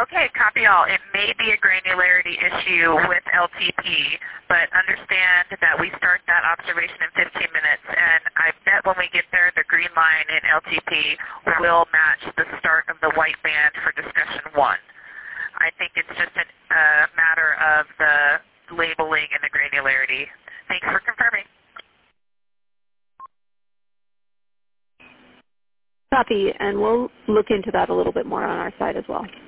Okay, copy all. It may be a granularity issue with LTP, but understand that we start that observation in 15 minutes, and I bet when we get there, the green line in LTP will match the start of the white band for discussion 1. I think it's just a matter of the labeling and the granularity. Thanks for confirming. Copy, and we'll look into that a little bit more on our side as well.